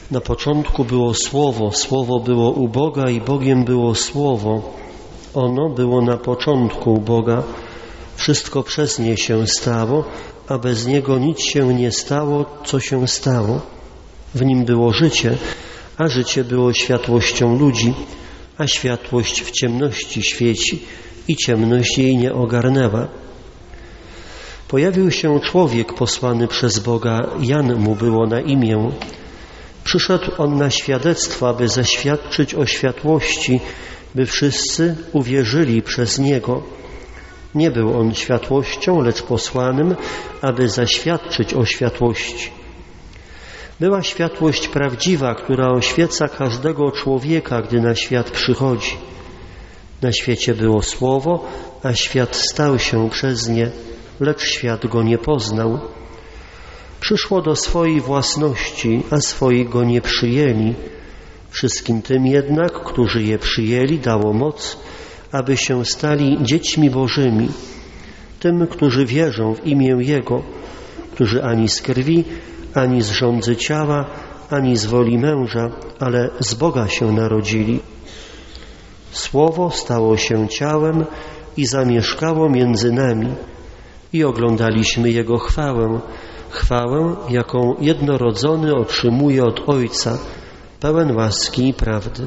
Na początku było Słowo, Słowo było u Boga i Bogiem było Słowo. Ono było na początku u Boga. Wszystko przez nie się stało, a bez Niego nic się nie stało, co się stało. W Nim było życie, a życie było światłością ludzi, a światłość w ciemności świeci i ciemność jej nie ogarnęła. Pojawił się człowiek posłany przez Boga, Jan mu było na imię. Przyszedł on na świadectwo, aby zaświadczyć o światłości, by wszyscy uwierzyli przez Niego. Nie był on światłością, lecz posłanym, aby zaświadczyć o światłości. Była światłość prawdziwa, która oświeca każdego człowieka, gdy na świat przychodzi. Na świecie było Słowo, a świat stał się przez nie, lecz świat go nie poznał. Przyszło do swojej własności, a swoi go nie przyjęli. Wszystkim tym jednak, którzy je przyjęli, dało moc, aby się stali dziećmi Bożymi. Tym, którzy wierzą w imię Jego, którzy ani z krwi, ani z żądzy ciała, ani z woli męża, ale z Boga się narodzili. Słowo stało się ciałem i zamieszkało między nami i oglądaliśmy Jego chwałę, chwałę, jaką jednorodzony otrzymuje od Ojca, pełen łaski i prawdy.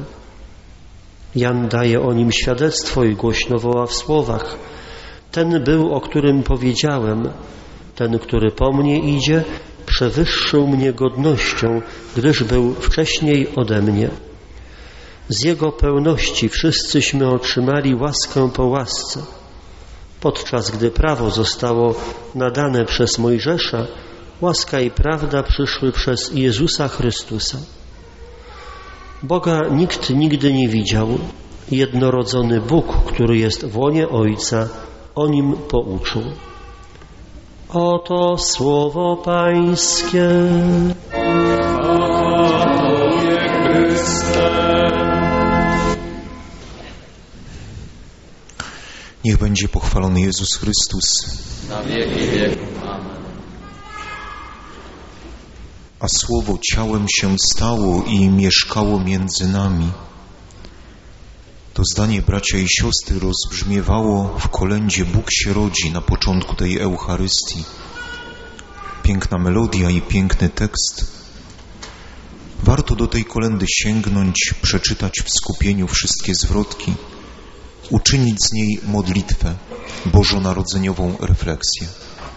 Jan daje o Nim świadectwo i głośno woła w słowach: ten był, o którym powiedziałem, ten, który po mnie idzie, przewyższył mnie godnością, gdyż był wcześniej ode mnie. Z Jego pełności wszyscyśmy otrzymali łaskę po łasce. Podczas gdy prawo zostało nadane przez Mojżesza, łaska i prawda przyszły przez Jezusa Chrystusa. Boga nikt nigdy nie widział. Jednorodzony Bóg, który jest w łonie Ojca, o Nim pouczył. Oto słowo Pańskie. Chwała Tobie, Chryste. Niech będzie pochwalony Jezus Chrystus. Na wieki wieków. Amen. A Słowo ciałem się stało i mieszkało między nami. To zdanie, bracia i siostry, rozbrzmiewało w kolędzie Bóg się rodzi na początku tej Eucharystii. Piękna melodia i piękny tekst. Warto do tej kolędy sięgnąć, przeczytać w skupieniu wszystkie zwrotki, uczynić z niej modlitwę, bożonarodzeniową refleksję.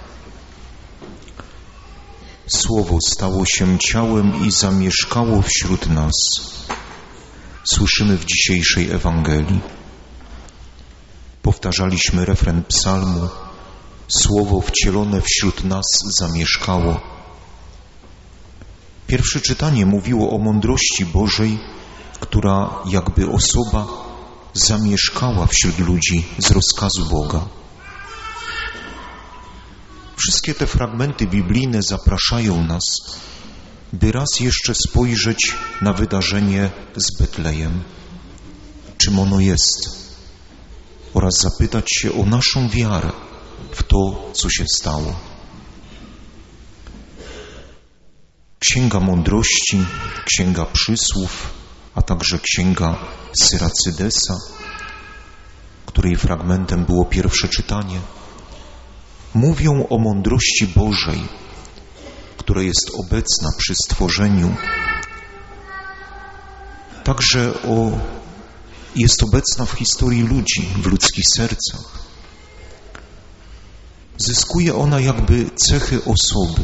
Słowo stało się ciałem i zamieszkało wśród nas. Słyszymy w dzisiejszej Ewangelii. Powtarzaliśmy refren psalmu: Słowo wcielone wśród nas zamieszkało. Pierwsze czytanie mówiło o mądrości Bożej, która jakby osoba zamieszkała wśród ludzi z rozkazu Boga. Wszystkie te fragmenty biblijne zapraszają nas, by raz jeszcze spojrzeć na wydarzenie z Betlejem, czym ono jest, oraz zapytać się o naszą wiarę w to, co się stało. Księga Mądrości, Księga Przysłów, a także Księga Syracydesa, której fragmentem było pierwsze czytanie, mówią o mądrości Bożej, która jest obecna przy stworzeniu, także jest obecna w historii ludzi, w ludzkich sercach. Zyskuje ona jakby cechy osoby.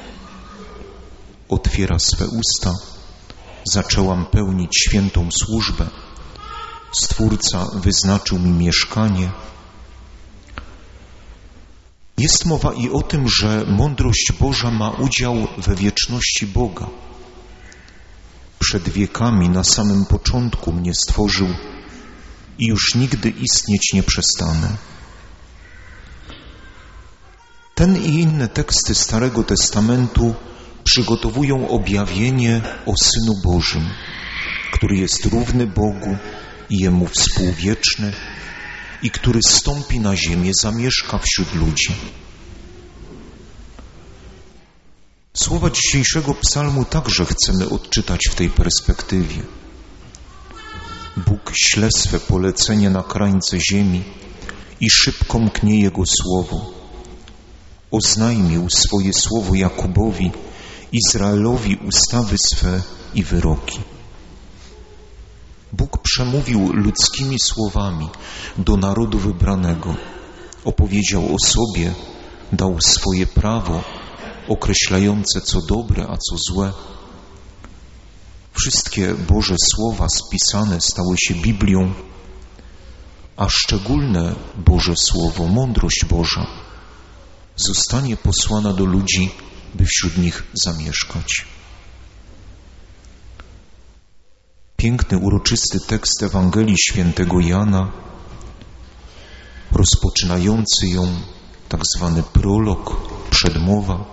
Otwiera swe usta, zaczęłam pełnić świętą służbę, Stwórca wyznaczył mi mieszkanie. Jest mowa i o tym, że mądrość Boża ma udział we wieczności Boga. Przed wiekami, na samym początku mnie stworzył i już nigdy istnieć nie przestanę. Ten i inne teksty Starego Testamentu przygotowują objawienie o Synu Bożym, który jest równy Bogu i Jemu współwieczny i który zstąpi na ziemię, zamieszka wśród ludzi. Słowa dzisiejszego psalmu także chcemy odczytać w tej perspektywie. Bóg śle swe polecenie na krańce ziemi i szybko mknie Jego słowo. Oznajmił swoje słowo Jakubowi, Izraelowi ustawy swe i wyroki. Bóg przemówił ludzkimi słowami do narodu wybranego. Opowiedział o sobie, dał swoje prawo określające co dobre, a co złe. Wszystkie Boże słowa spisane stały się Biblią, a szczególne Boże Słowo, mądrość Boża, zostanie posłana do ludzi, by wśród nich zamieszkać. Piękny, uroczysty tekst Ewangelii Świętego Jana, rozpoczynający ją tak zwany prolog, przedmowa.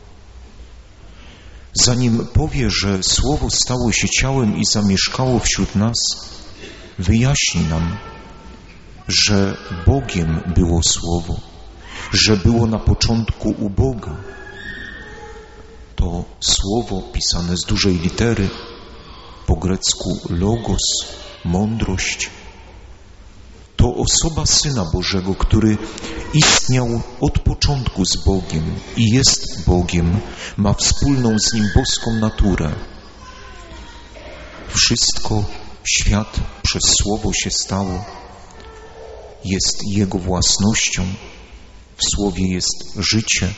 Zanim powie, że Słowo stało się ciałem i zamieszkało wśród nas, wyjaśni nam, że Bogiem było Słowo, że było na początku u Boga. To Słowo pisane z dużej litery, po grecku logos, mądrość, to osoba Syna Bożego, który istniał od początku z Bogiem i jest Bogiem, ma wspólną z Nim boską naturę. Wszystko, świat przez Słowo się stało, jest Jego własnością, w Słowie jest życie.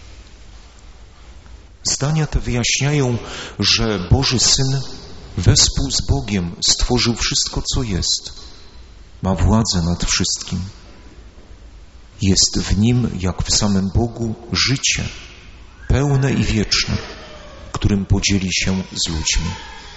Zdania te wyjaśniają, że Boży Syn wespół z Bogiem stworzył wszystko, co jest. Ma władzę nad wszystkim. Jest w Nim, jak w samym Bogu, życie, pełne i wieczne, którym podzieli się z ludźmi.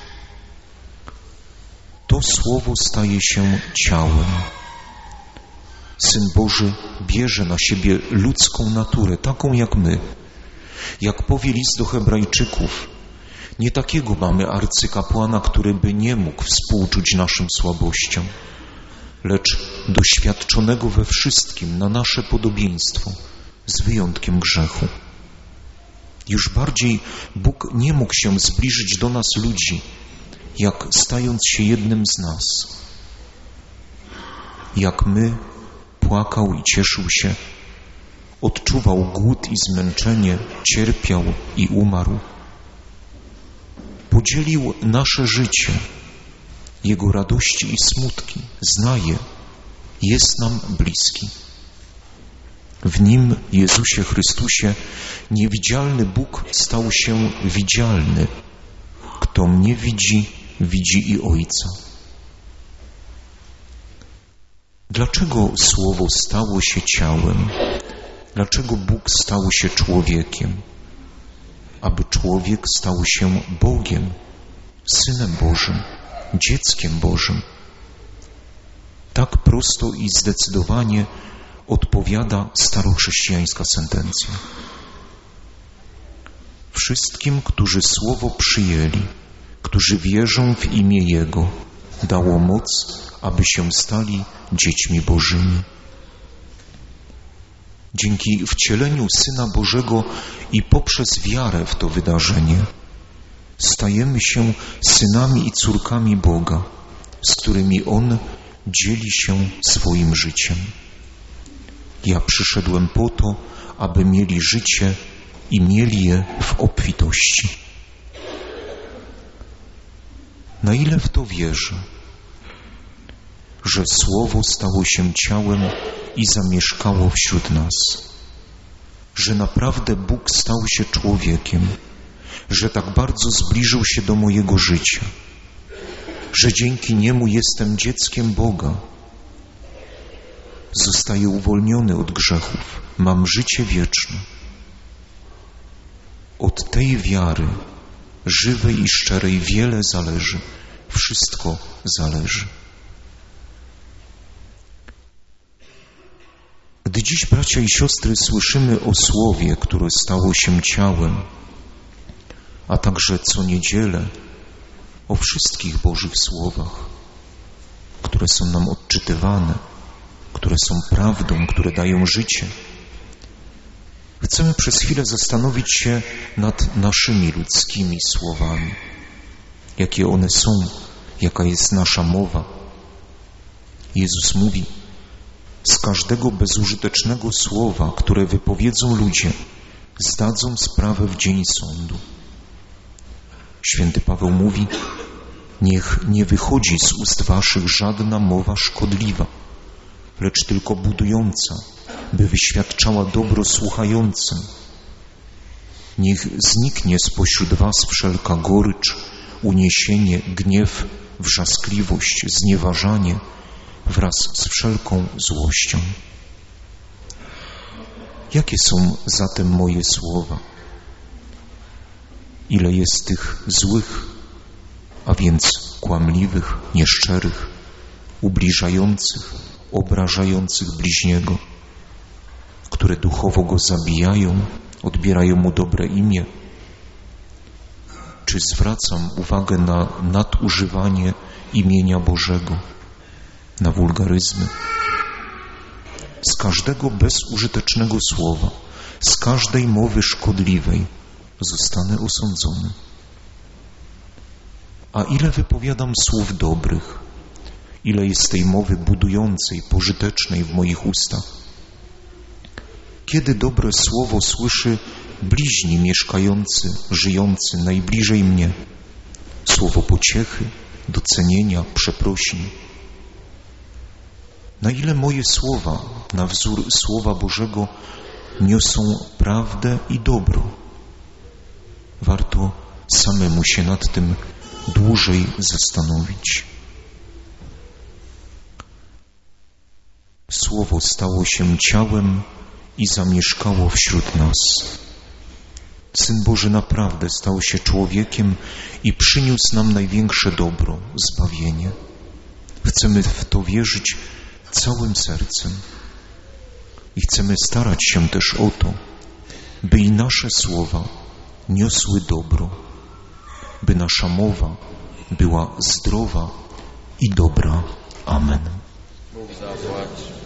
To Słowo staje się ciałem. Syn Boży bierze na siebie ludzką naturę, taką jak my. Jak powie list do Hebrajczyków, nie takiego mamy arcykapłana, który by nie mógł współczuć naszym słabościom, lecz doświadczonego we wszystkim na nasze podobieństwo, z wyjątkiem grzechu. Już bardziej Bóg nie mógł się zbliżyć do nas ludzi, jak stając się jednym z nas. Jak my, płakał i cieszył się, odczuwał głód i zmęczenie, cierpiał i umarł. Podzielił nasze życie, Jego radości i smutki, zna je, jest nam bliski. W Nim, Jezusie Chrystusie, niewidzialny Bóg stał się widzialny. Kto mnie widzi, widzi i Ojca. Dlaczego Słowo stało się ciałem? Dlaczego Bóg stał się człowiekiem? Aby człowiek stał się Bogiem, Synem Bożym, dzieckiem Bożym. Tak prosto i zdecydowanie odpowiada starochrześcijańska sentencja. Wszystkim, którzy Słowo przyjęli, którzy wierzą w imię Jego, dało moc, aby się stali dziećmi Bożymi. Dzięki wcieleniu Syna Bożego i poprzez wiarę w to wydarzenie stajemy się synami i córkami Boga, z którymi On dzieli się swoim życiem. Ja przyszedłem po to, aby mieli życie i mieli je w obfitości. Na ile w to wierzę, że Słowo stało się ciałem i zamieszkało wśród nas, że naprawdę Bóg stał się człowiekiem, że tak bardzo zbliżył się do mojego życia, że dzięki Niemu jestem dzieckiem Boga, zostaję uwolniony od grzechów, mam życie wieczne. Od tej wiary, żywej i szczerej, wiele zależy, wszystko zależy. Gdy dziś, bracia i siostry, słyszymy o Słowie, które stało się ciałem, a także co niedzielę o wszystkich Bożych Słowach, które są nam odczytywane, które są prawdą, które dają życie, Chcemy przez chwilę zastanowić się nad naszymi ludzkimi słowami. Jakie one są, jaka jest nasza mowa. Jezus mówi, z każdego bezużytecznego słowa, które wypowiedzą ludzie, zdadzą sprawę w dzień sądu. Święty Paweł mówi, niech nie wychodzi z ust waszych żadna mowa szkodliwa, lecz tylko budująca, by wyświadczała dobro słuchającym. Niech zniknie spośród was wszelka gorycz, uniesienie, gniew, wrzaskliwość, znieważanie wraz z wszelką złością. Jakie są zatem moje słowa? Ile jest tych złych, a więc kłamliwych, nieszczerych, ubliżających, obrażających bliźniego, które duchowo go zabijają, odbierają mu dobre imię? Czy zwracam uwagę na nadużywanie imienia Bożego, na wulgaryzmy? Z każdego bezużytecznego słowa, z każdej mowy szkodliwej zostanę osądzony. A ile wypowiadam słów dobrych, ile jest tej mowy budującej, pożytecznej w moich ustach? Kiedy dobre słowo słyszy bliźni mieszkający, żyjący najbliżej mnie, słowo pociechy, docenienia, przeprosin? Na ile moje słowa, na wzór Słowa Bożego, niosą prawdę i dobro? Warto samemu się nad tym dłużej zastanowić. Słowo stało się ciałem i zamieszkało wśród nas. Syn Boży naprawdę stał się człowiekiem i przyniósł nam największe dobro, zbawienie. Chcemy w to wierzyć całym sercem i chcemy starać się też o to, by i nasze słowa niosły dobro, by nasza mowa była zdrowa i dobra. Amen. Bóg zapłać.